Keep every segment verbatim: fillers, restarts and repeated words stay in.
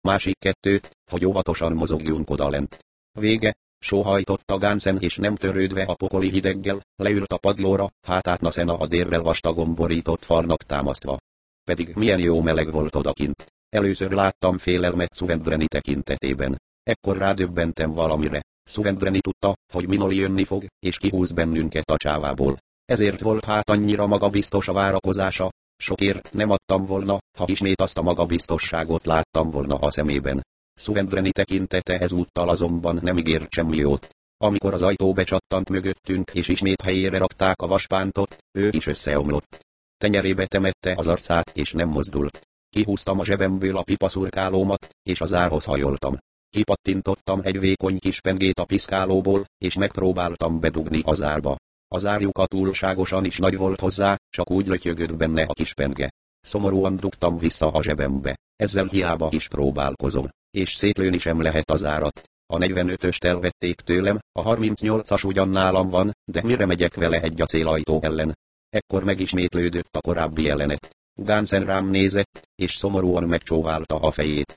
másik kettőt, hogy óvatosan mozogjunk odalent. Vége, sóhajtott a Gánsen, és nem törődve a pokoli hideggel, leült a padlóra, hátát Nasena a dérrel vastagon borított falnak támasztva. Pedig milyen jó meleg volt odakint. Először láttam félelmet Swendbreni tekintetében. Ekkor rádöbbentem valamire. Swendbreni tudta, hogy Minoli jönni fog, és kihúz bennünket a csávából. Ezért volt hát annyira magabiztos a várakozása. Sokért nem adtam volna, ha ismét azt a magabiztosságot láttam volna a szemében. Swendbreni tekintete ezúttal azonban nem ígért semmi jót. Amikor az ajtó becsattant mögöttünk és ismét helyére rakták a vaspántot, ő is összeomlott. Tenyerébe temette az arcát és nem mozdult. Kihúztam a zsebemből a pipaszurkálómat, és az árhoz hajoltam. Kipattintottam egy vékony kis pengét a piszkálóból, és megpróbáltam bedugni az árba. Az árjuka túlságosan is nagy volt hozzá, csak úgy lötyögött benne a kis penge. Szomorúan dugtam vissza a zsebembe. Ezzel hiába is próbálkozom, és szétlőni sem lehet az árat. A negyvenötöst elvették tőlem, a harmincnyolcas ugyan nálam van, de mire megyek vele egy acélajtó ellen? Ekkor megismétlődött a korábbi jelenet. Gánsen rám nézett, és szomorúan megcsóválta a fejét.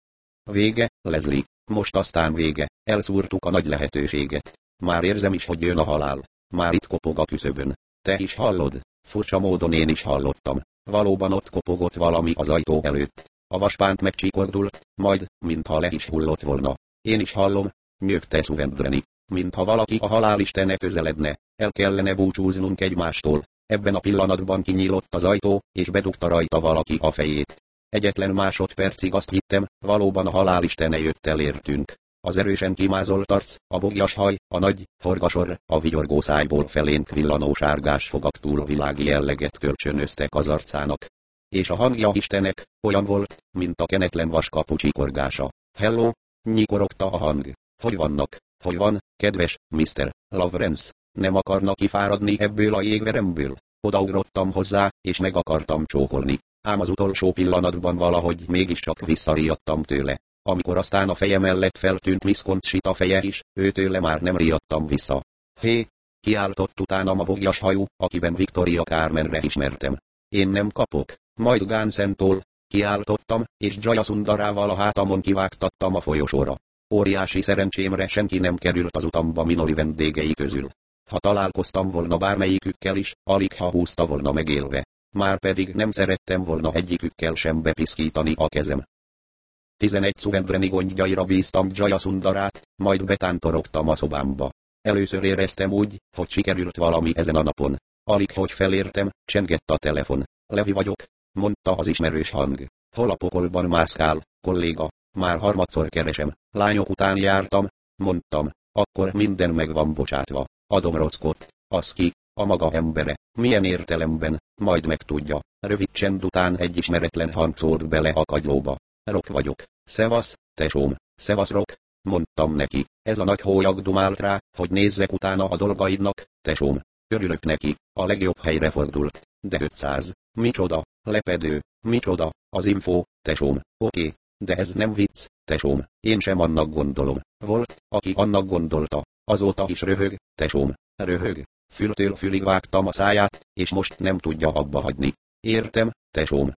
Vége, Leslie. Most aztán vége. Elszúrtuk a nagy lehetőséget. Már érzem is, hogy jön a halál. Már itt kopog a küszöbön. Te is hallod? Furcsa módon én is hallottam. Valóban ott kopogott valami az ajtó előtt. A vaspánt megcsíkordult, majd, mintha le is hullott volna. Én is hallom, nyögte Swendbreni, mintha valaki a halálistene közeledne. El kellene búcsúznunk egymástól. Ebben a pillanatban kinyílott az ajtó, és bedugta rajta valaki a fejét. Egyetlen másodpercig azt hittem, valóban a halálistene jött el értünk. Az erősen kimázolt arc, a boglyas haj, a nagy, horgasor, a vigyorgó szájból felénk villanó sárgás fogak túlvilági jelleget kölcsönöztek az arcának. És a hangja Istenek, olyan volt, mint a kenetlen vaskapu csikorgása. Hello, nyikorogta a hang. Hogy vannak? Hogy van, kedves miszter Lawrence? Nem akarnak kifáradni ebből a jégveremből? Odaugrottam hozzá, és meg akartam csókolni. Ám az utolsó pillanatban valahogy mégiscsak visszariadtam tőle. Amikor aztán a feje mellett feltűnt Miss Conchita feje is, őtőle már nem riadtam vissza. Hé! Kiáltott utánam a boglyas hajú, akiben Victoria Carmenre ismertem. Én nem kapok, majd Gánsentól, kiáltottam, és Jayasundarával a hátamon kivágtattam a folyosóra. Óriási szerencsémre senki nem került az utamba Minoli vendégei közül. Ha találkoztam volna bármelyikükkel is, alig ha húzta volna megélve. Márpedig nem szerettem volna egyikükkel sem bepiszkítani a kezem. Tizenegy Swendbreni gondjaira bíztam Jayasundarát, majd betántorogtam a szobámba. Először éreztem úgy, hogy sikerült valami ezen a napon. Alig hogy felértem, csengett a telefon. Levi vagyok, mondta az ismerős hang. Hol a pokolban mászkál, kolléga? Már harmadszor keresem. Lányok után jártam, mondtam. Akkor minden meg van bocsátva. Adom Rockot, az ki, a maga embere. Milyen értelemben, majd megtudja. Rövid csend után egy ismeretlen hang szólt bele a kagylóba. Rock vagyok. Szevasz, tesóm. Szevasz Rock, mondtam neki. Ez a nagy hólyag dumált rá, hogy nézzek utána a dolgaidnak, tesóm. Örülök neki, a legjobb helyre fordult. De ötszáz. Micsoda, lepedő, micsoda, az info, tesóm. Oké, de ez nem vicc, tesóm. Én sem annak gondolom. Volt, aki annak gondolta. Azóta is röhög, tesóm. Röhög. Fültől fülig vágtam a száját, és most nem tudja abba hagyni. Értem, tesóm.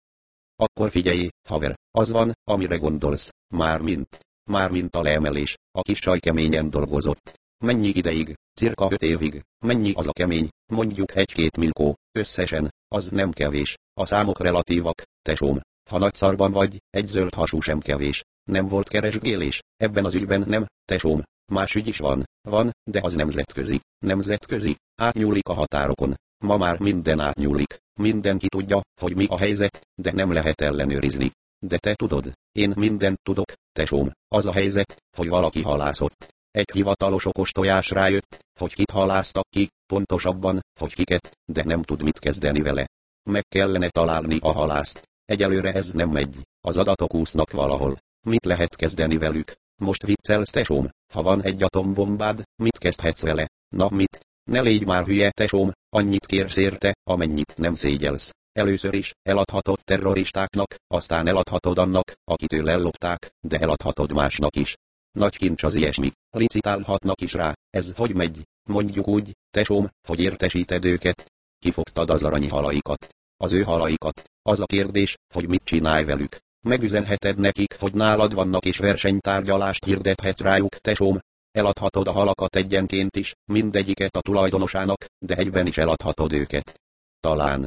Akkor figyelj, haver, az van, amire gondolsz. Mármint. Mármint a leemelés. A kis csaj keményen dolgozott. Mennyi ideig? Cirka öt évig. Mennyi az a kemény? Mondjuk egy-két milkó. Összesen. Az nem kevés. A számok relatívak, tesóm. Ha nagy szarban vagy, egy zöld hasú sem kevés. Nem volt keresgélés. Ebben az ügyben nem, tesóm. Más ügy is van. Van, de az nemzetközi. Nemzetközi. Átnyúlik a határokon. Ma már minden átnyúlik. Mindenki tudja, hogy mi a helyzet, de nem lehet ellenőrizni. De te tudod, én mindent tudok, tesóm. Az a helyzet, hogy valaki halászott. Egy hivatalos okos tojás rájött, hogy kit halásztak ki, pontosabban, hogy kiket, de nem tud mit kezdeni vele. Meg kellene találni a halászt. Egyelőre ez nem megy. Az adatok úsznak valahol. Mit lehet kezdeni velük? Most viccelsz, tesóm? Ha van egy atombombád, mit kezdhetsz vele? Na mit? Ne légy már hülye, tesóm, annyit kérsz érte, amennyit nem szégyelsz. Először is eladhatod terroristáknak, aztán eladhatod annak, akitől ellopták, de eladhatod másnak is. Nagy kincs az ilyesmi, licitálhatnak is rá. Ez hogy megy? Mondjuk úgy, tesóm, hogy értesíted őket. Kifogtad az aranyhalaikat. Az ő halaikat. Az a kérdés, hogy mit csinálj velük. Megüzenheted nekik, hogy nálad vannak és versenytárgyalást hirdethetsz rájuk, tesóm. Eladhatod a halakat egyenként is, mindegyiket a tulajdonosának, de egyben is eladhatod őket. Talán.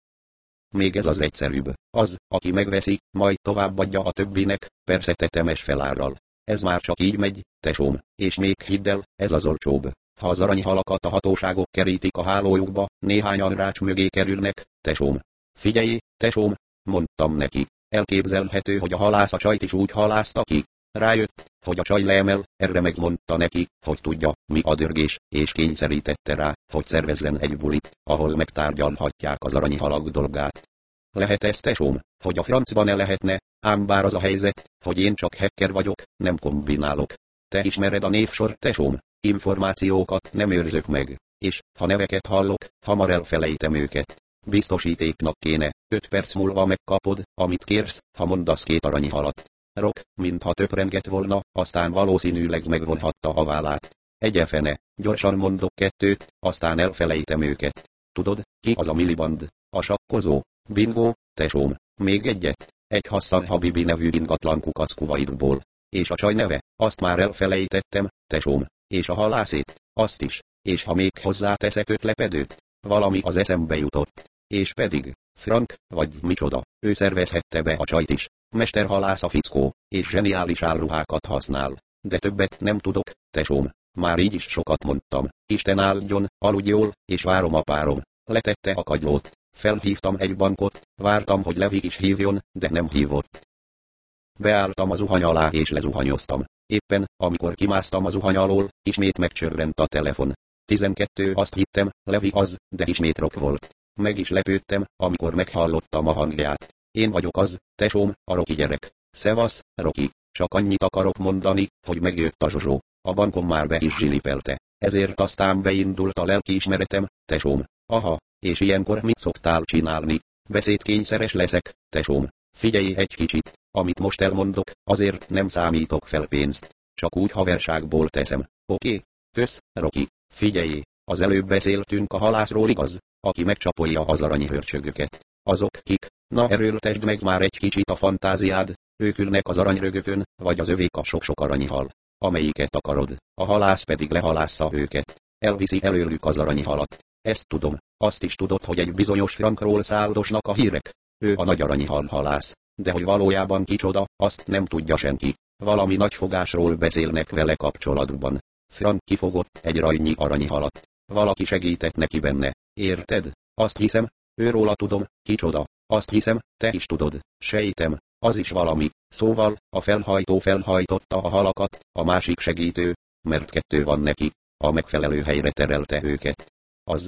Még ez az egyszerűbb. Az, aki megveszi, majd továbbadja a többinek, persze tetemes felárral. Ez már csak így megy, tesóm, és még hidd el, ez az olcsóbb. Ha az aranyhalakat a hatóságok kerítik a hálójukba, néhányan rács mögé kerülnek, tesóm. Figyelj, tesóm, mondtam neki. Elképzelhető, hogy a halász a csajt is úgy halászta ki. Rájött, hogy a csaj leemel, erre megmondta neki, hogy tudja, mi a dörgés, és kényszerítette rá, hogy szervezzen egy bulit, ahol megtárgyalhatják az aranyhalak dolgát. Lehet ez, tesóm, hogy a francban ne lehetne, ám bár az a helyzet, hogy én csak hacker vagyok, nem kombinálok. Te ismered a névsort, tesóm, információkat nem őrzök meg, és, ha neveket hallok, hamar elfelejtem őket. Biztosítéknak kéne, öt perc múlva megkapod, amit kérsz, ha mondasz két aranyhalat. Rok, mintha töprengett volna, aztán valószínűleg megvonhatta a vállát. Egyefene, gyorsan mondok kettőt, aztán elfelejtem őket. Tudod, ki az a Miliband? A sakkozó? Bingo, tesóm, még egyet. Egy Hassan Habibi nevű ingatlan kukac Kuwaitból. És a csaj neve, azt már elfelejtettem, tesóm. És a halászét, azt is. És ha még hozzáteszek öt lepedőt, valami az eszembe jutott. És pedig, Frank, vagy micsoda, ő szervezhette be a csajt is. Mesterhalász a fickó, és zseniális álruhákat használ. De többet nem tudok, tesóm. Már így is sokat mondtam. Isten áldjon, aludj jól, és várom a párom. Letette a kagylót. Felhívtam egy bankot, vártam, hogy Levi is hívjon, de nem hívott. Beálltam a zuhany alá és lezuhanyoztam. Éppen, amikor kimásztam a zuhany alól, ismét megcsörrent a telefon. tizenkettő azt hittem, Levi az, de ismét Rock volt. Meg is lepődtem, amikor meghallottam a hangját. Én vagyok az, tesóm, a Rocky gyerek. Szevasz, Rocky. Csak annyit akarok mondani, hogy megjött a Zsozsó. A bankom már be is zsilipelte. Ezért aztán beindult a lelkiismeretem, tesóm. Aha, és ilyenkor mit szoktál csinálni? Beszédkényszeres leszek, tesóm. Figyelj egy kicsit, amit most elmondok, azért nem számítok fel pénzt. Csak úgy haverságból teszem. Oké? Kösz, Rocky. Figyelj, az előbb beszéltünk a halászról, igaz? Aki megcsapolja az aranyhörcsögöket. Azok kik? Na erőltesd meg már egy kicsit a fantáziád, ők ülnek az aranyrögökön, vagy az övék a sok-sok aranyhal. Amelyiket akarod, a halász pedig lehalásza őket. Elviszi előlük az aranyhalat. Ezt tudom, azt is tudod, hogy egy bizonyos Frankról száldosnak a hírek. Ő a nagy aranyhal halász. De hogy valójában kicsoda, azt nem tudja senki. Valami nagy fogásról beszélnek vele kapcsolatban. Frank kifogott egy rajnyi aranyhalat. Valaki segített neki benne. Érted? Azt hiszem, őróla tudom, kicsoda. Azt hiszem, te is tudod. Sejtem, az is valami. Szóval, a felhajtó felhajtotta a halakat, a másik segítő, mert kettő van neki, a megfelelő helyre terelte őket. Az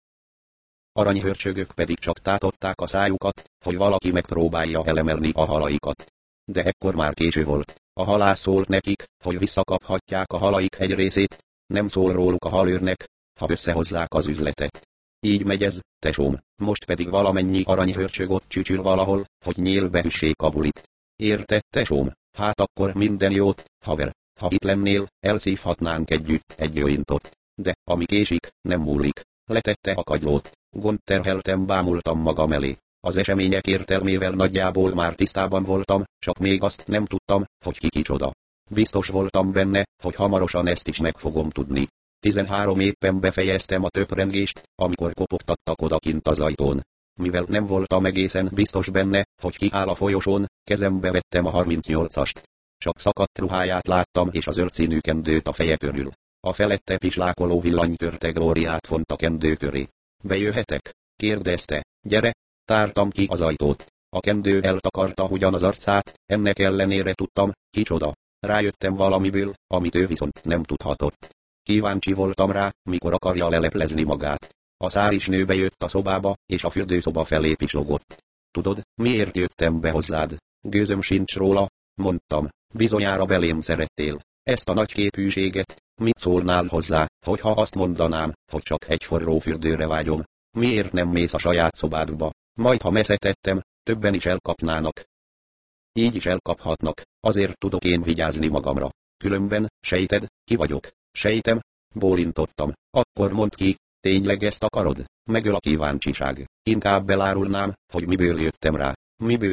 aranyhörcsögök pedig csak tátották a szájukat, hogy valaki megpróbálja elemelni a halaikat. De ekkor már késő volt. A halász szólt nekik, hogy visszakaphatják a halaik egy részét, nem szól róluk a halőrnek, ha összehozzák az üzletet. Így megy ez, tesóm, most pedig valamennyi aranyhörcsög ott csücsül valahol, hogy nyílbe üssék a bulit. Érted, tesóm? Hát akkor minden jót, haver. Ha itt lennél, elszívhatnánk együtt egy jointot. De, ami késik, nem múlik. Letette a kagylót. Gondterheltem bámultam magam elé. Az események értelmével nagyjából már tisztában voltam, csak még azt nem tudtam, hogy ki kicsoda. Biztos voltam benne, hogy hamarosan ezt is meg fogom tudni. tizenhárom éppen befejeztem a töprengést, amikor kopogtattak odakint az ajtón. Mivel nem voltam egészen biztos benne, hogy ki áll a folyosón, kezembe vettem a harmincnyolcast. Csak szakadt ruháját láttam és a zöld színű kendőt a feje körül. A felette pislákoló villanykörte glóriát font a kendő köré. Bejöhetek? Kérdezte. Gyere! Tártam ki az ajtót. A kendő eltakarta ugyan az arcát, ennek ellenére tudtam, kicsoda. Rájöttem valamiből, amit ő viszont nem tudhatott. Kíváncsi voltam rá, mikor akarja leleplezni magát. A szárisnő bejött a szobába, és a fürdőszoba felé pislogott. Tudod, miért jöttem be hozzád? Gőzöm sincs róla, mondtam. Bizonyára belém szerettél. Ezt a nagy képűséget, mit szólnál hozzá, hogyha azt mondanám, hogy csak egy forró fürdőre vágyom? Miért nem mész a saját szobádba? Majd ha meszetettem, többen is elkapnának. Így is elkaphatnak, azért tudok én vigyázni magamra. Különben, sejted, ki vagyok? Sejtem, bólintottam. Akkor mondd ki, tényleg ezt akarod? Megöl a kíváncsiság. Inkább elárulnám, hogy miből jöttem rá. Miből?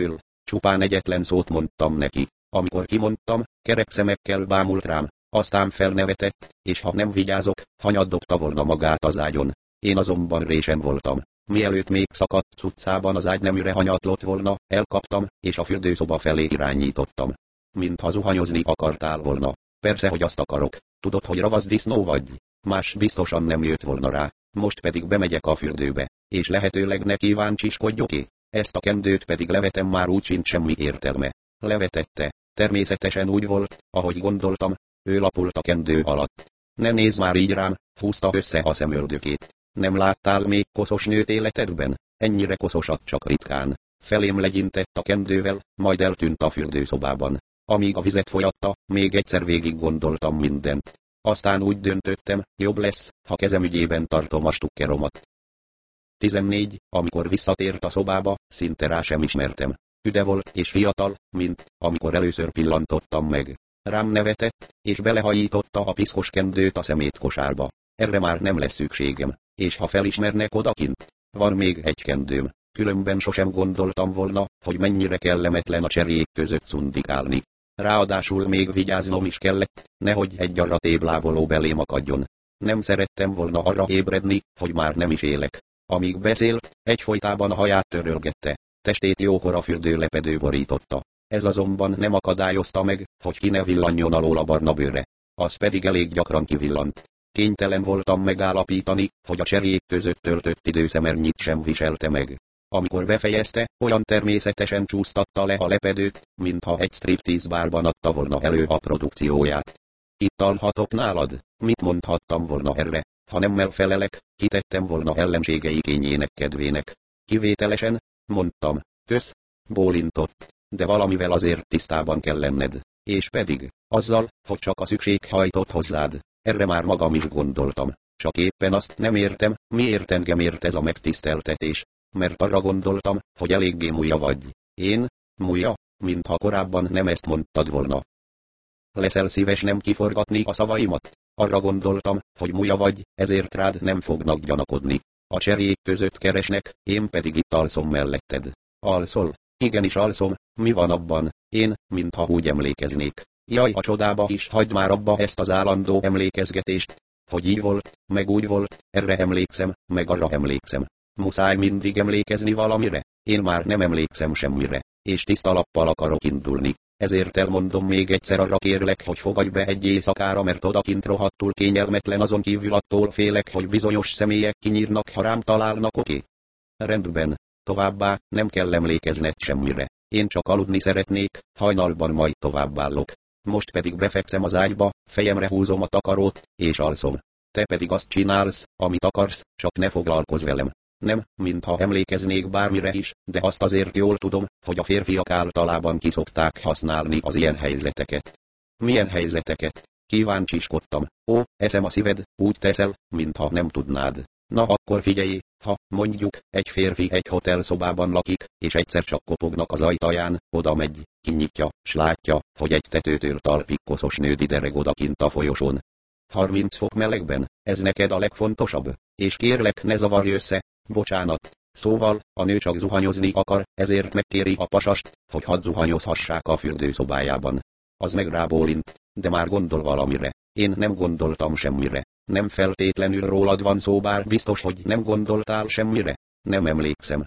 Csupán egyetlen szót mondtam neki. Amikor kimondtam, kerek szemekkel bámult rám, aztán felnevetett, és ha nem vigyázok, hanyat dobta volna magát az ágyon. Én azonban résen voltam. Mielőtt még szakadt cuccában az ágyneműre hanyatlott volna, elkaptam, és a fürdőszoba felé irányítottam. Mintha zuhanyozni akartál volna. Persze, hogy azt akarok. Tudod, hogy ravaszdisznó vagy? Más biztosan nem jött volna rá. Most pedig bemegyek a fürdőbe, és lehetőleg ne kíváncsiskodjok-é. Ezt a kendőt pedig levetem, már úgy sincs semmi értelme. Levetette. Természetesen úgy volt, ahogy gondoltam, ő lapult a kendő alatt. Ne nézz már így rám, húzta össze a szemöldökét. Nem láttál még koszos nőt életedben? Ennyire koszosat csak ritkán. Felém legyintett a kendővel, majd eltűnt a fürdőszobában. Amíg a vizet folyatta, még egyszer végig gondoltam mindent. Aztán úgy döntöttem, jobb lesz, ha kezem ügyében tartom a stukkeromat. tizennégy. Amikor visszatért a szobába, szinte rá sem ismertem. Üde volt és fiatal, mint amikor először pillantottam meg. Rám nevetett, és belehajította a piszkos kendőt a szemétkosárba. Erre már nem lesz szükségem, és ha felismernek odakint, van még egy kendőm. Különben sosem gondoltam volna, hogy mennyire kellemetlen a cserjék között szundikálni. Ráadásul még vigyáznom is kellett, nehogy egy arra téblávoló belém akadjon. Nem szerettem volna arra ébredni, hogy már nem is élek. Amíg beszélt, egyfolytában a haját törölgette. Testét jókora fürdőlepedő borította. Ez azonban nem akadályozta meg, hogy ki ne villanjon alól a barna bőre. Az pedig elég gyakran kivillant. Kénytelen voltam megállapítani, hogy a cserjék között töltött időszemernyit sem viselte meg. Amikor befejezte, olyan természetesen csúsztatta le a lepedőt, mintha egy striptease bárban adta volna elő a produkcióját. Itt alhatok nálad? Mit mondhattam volna erre? Ha nemmel felelek, kitettem volna ellenségei kényének kedvének. Kivételesen, mondtam, kösz, bólintott, de valamivel azért tisztában kell lenned. És pedig, azzal, hogy csak a szükség hajtott hozzád. Erre már magam is gondoltam. Csak éppen azt nem értem, miért engem ért ez a megtiszteltetés. Mert arra gondoltam, hogy eléggé múja vagy. Én? Múja? Mintha korábban nem ezt mondtad volna. Leszel szíves nem kiforgatni a szavaimat? Arra gondoltam, hogy múja vagy, ezért rád nem fognak gyanakodni. A cserjék között keresnek, én pedig itt alszom melletted. Alszol? Igenis alszom, mi van abban? Én, mintha úgy emlékeznék. Jaj, a csodába is, hagyd már abba ezt az állandó emlékezgetést. Hogy így volt, meg úgy volt, erre emlékszem, meg arra emlékszem. Muszáj mindig emlékezni valamire? Én már nem emlékszem semmire, és tiszta lappal akarok indulni. Ezért elmondom még egyszer, arra kérlek, hogy fogadj be egy éjszakára, mert odakint rohadtul kényelmetlen, azon kívül attól félek, hogy bizonyos személyek kinyírnak, ha rám találnak, oké? Okay? Rendben. Továbbá, nem kell emlékezned semmire. Én csak aludni szeretnék, hajnalban majd továbbállok. Most pedig befekszem az ágyba, fejemre húzom a takarót, és alszom. Te pedig azt csinálsz, amit akarsz, csak ne foglalkozz velem. Nem, mintha emlékeznék bármire is, de azt azért jól tudom, hogy a férfiak általában kiszokták használni az ilyen helyzeteket. Milyen helyzeteket? Kíváncsiskodtam. Ó, eszem a szíved, úgy teszel, mintha nem tudnád. Na akkor figyelj, ha, mondjuk, egy férfi egy hotelszobában lakik, és egyszer csak kopognak az ajtaján, oda megy, kinyitja, s látja, hogy egy tetőtől talpig koszos nő didereg odakint a folyosón. harminc fok melegben, ez neked a legfontosabb, és kérlek, ne zavarj össze. Bocsánat. Szóval, a nő csak zuhanyozni akar, ezért megkéri a pasast, hogy hadd zuhanyozhassák a fürdőszobájában. Az meg rábólint, de már gondol valamire. Én nem gondoltam semmire. Nem feltétlenül rólad van szó, bár biztos, hogy nem gondoltál semmire. Nem emlékszem.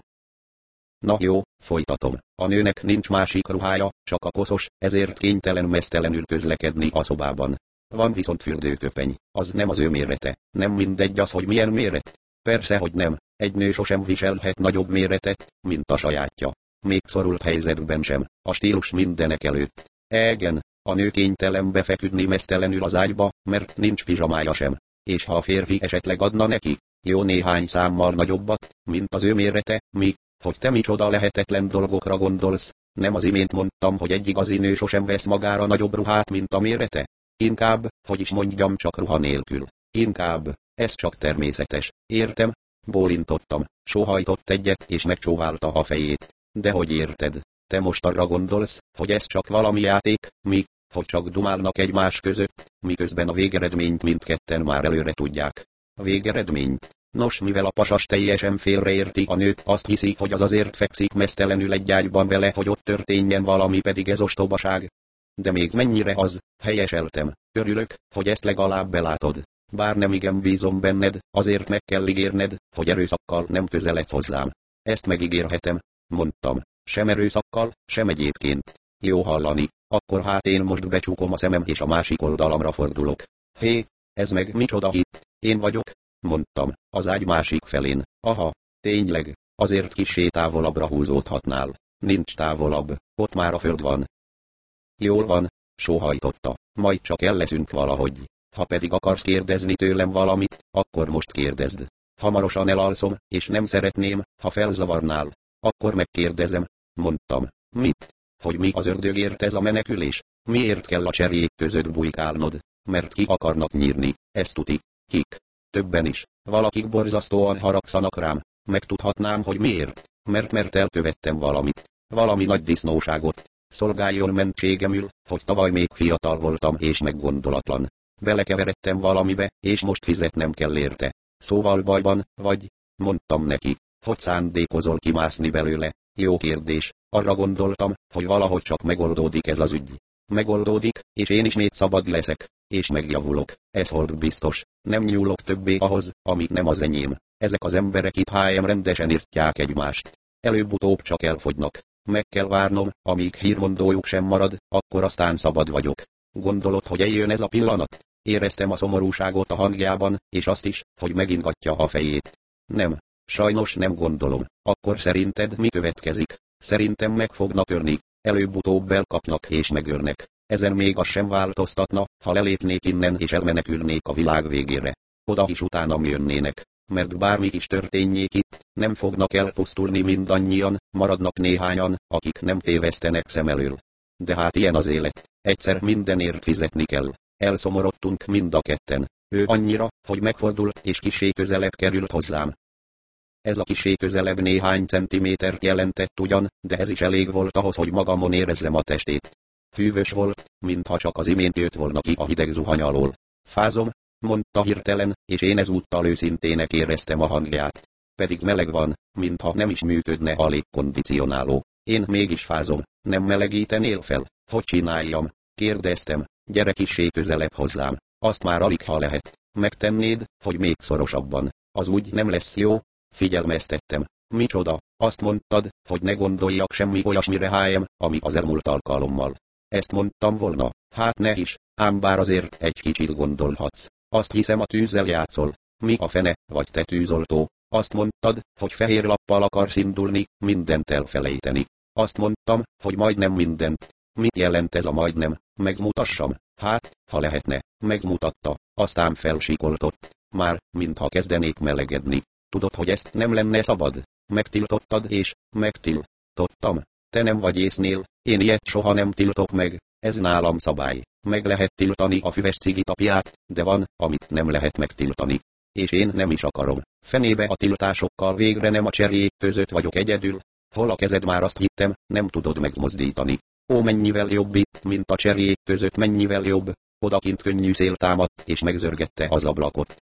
Na jó, folytatom. A nőnek nincs másik ruhája, csak a koszos, ezért kénytelen meztelenül közlekedni a szobában. Van viszont fürdőköpeny, az nem az ő mérete. Nem mindegy az, hogy milyen méret. Persze, hogy nem. Egy nő sosem viselhet nagyobb méretet, mint a sajátja. Még szorult helyzetben sem, a stílus mindenek előtt. Egen, a nő kénytelen befeküdni meztelenül az ágyba, mert nincs pizsamája sem. És ha a férfi esetleg adna neki, jó néhány számmal nagyobbat, mint az ő mérete, mi, hogy te micsoda lehetetlen dolgokra gondolsz, nem az imént mondtam, hogy egy igazi nő sosem vesz magára nagyobb ruhát, mint a mérete? Inkább, hogy is mondjam, csak ruha nélkül. Inkább, ez csak természetes, értem? Bólintottam, sóhajtott egyet és megcsóválta a fejét. De hogy érted? Te most arra gondolsz, hogy ez csak valami játék, mi, hogy csak dumálnak egymás között, miközben a végeredményt mindketten már előre tudják. A végeredményt? Nos, mivel a pasas teljesen félreérti a nőt, azt hiszi, hogy az azért fekszik meztelenül egy ágyban vele, hogy ott történjen valami, pedig ez ostobaság. De még mennyire az, helyeseltem. Örülök, hogy ezt legalább belátod. Bár nem igen bízom benned, azért meg kell ígérned, hogy erőszakkal nem közeledsz hozzám. Ezt megígérhetem, mondtam. Sem erőszakkal, sem egyébként. Jó hallani, akkor hát én most becsukom a szemem és a másik oldalamra fordulok. Hé, ez meg micsoda itt, én vagyok? Mondtam, az ágy másik felén. Aha, tényleg, azért kissé távolabbra húzódhatnál. Nincs távolabb, ott már a föld van. Jól van, sóhajtotta, majd csak elleszünk valahogy. Ha pedig akarsz kérdezni tőlem valamit, akkor most kérdezd. Hamarosan elalszom, és nem szeretném, ha felzavarnál. Akkor megkérdezem, mondtam. Mit? Hogy mi az ördögért ez a menekülés? Miért kell a cserjék között bujkálnod? Mert ki akarnak nyírni, ezt tuti. Kik? Többen is. Valakik borzasztóan haragszanak rám. Megtudhatnám, hogy miért. Mert mert elkövettem valamit. Valami nagy disznóságot. Szolgáljon mentségemül, hogy tavaly még fiatal voltam és meggondolatlan. Belekeveredtem valamibe, és most fizetnem kell érte. Szóval bajban vagy? Mondtam neki. Hogy szándékozol kimászni belőle? Jó kérdés. Arra gondoltam, hogy valahogy csak megoldódik ez az ügy. Megoldódik, és én ismét szabad leszek, és megjavulok. Ez hold biztos. Nem nyúlok többé ahhoz, ami nem az enyém. Ezek az emberek itt hájem rendesen írtják egymást. Előbb-utóbb csak elfogynak. Meg kell várnom, amíg hírmondójuk sem marad, akkor aztán szabad vagyok. Gondolod, hogy eljön ez a pillanat? Éreztem a szomorúságot a hangjában, és azt is, hogy megingatja a fejét. Nem. Sajnos nem gondolom. Akkor szerinted mi következik? Szerintem meg fognak ölni. Előbb-utóbb elkapnak és megölnek. Ezen még az sem változtatna, ha lelépnék innen és elmenekülnék a világ végére. Oda is utánam jönnének. Mert bármi is történjék itt, nem fognak elpusztulni mindannyian, maradnak néhányan, akik nem tévesztenek szem elől. De hát ilyen az élet. Egyszer mindenért fizetni kell. Elszomorodtunk mind a ketten. Ő annyira, hogy megfordult és kissé közelebb került hozzám. Ez a kissé közelebb néhány centimétert jelentett ugyan, de ez is elég volt ahhoz, hogy magamon érezzem a testét. Hűvös volt, mintha csak az imént jött volna ki a hideg zuhany alól. Fázom, mondta hirtelen, és én ezúttal őszintének éreztem a hangját. Pedig meleg van, mintha nem is működne a légkondicionáló. Én mégis fázom, nem melegítenél fel? Hogy csináljam? Kérdeztem, gyere kissé közelebb hozzám. Azt már alig ha lehet. Megtennéd, hogy még szorosabban. Az úgy nem lesz jó? Figyelmeztettem. Micsoda? Azt mondtad, hogy ne gondoljak semmi olyasmire hájem, ami az elmúlt alkalommal. Ezt mondtam volna, hát ne is, ám bár azért egy kicsit gondolhatsz. Azt hiszem a tűzzel játszol. Mi a fene, vagy te tűzoltó? Azt mondtad, hogy fehér lappal akarsz indulni, mindent elfelejteni. Azt mondtam, hogy majdnem mindent. Mit jelent ez a majdnem? Megmutassam? Hát, ha lehetne, megmutatta, aztán felsikoltott. Már, mintha kezdenék melegedni. Tudod, hogy ezt nem lenne szabad? Megtiltottad és megtiltottam. Te nem vagy észnél, én ilyet soha nem tiltok meg, ez nálam szabály. Meg lehet tiltani a füves cigi tapját, de van, amit nem lehet megtiltani. És én nem is akarom. Fenébe a tiltásokkal, végre nem a cserjék között vagyok egyedül. Hol a kezed, már azt hittem, nem tudod megmozdítani. Ó, mennyivel jobb itt, mint a cserjék között, mennyivel jobb. Odakint könnyű szél támadt és megzörgette az ablakot.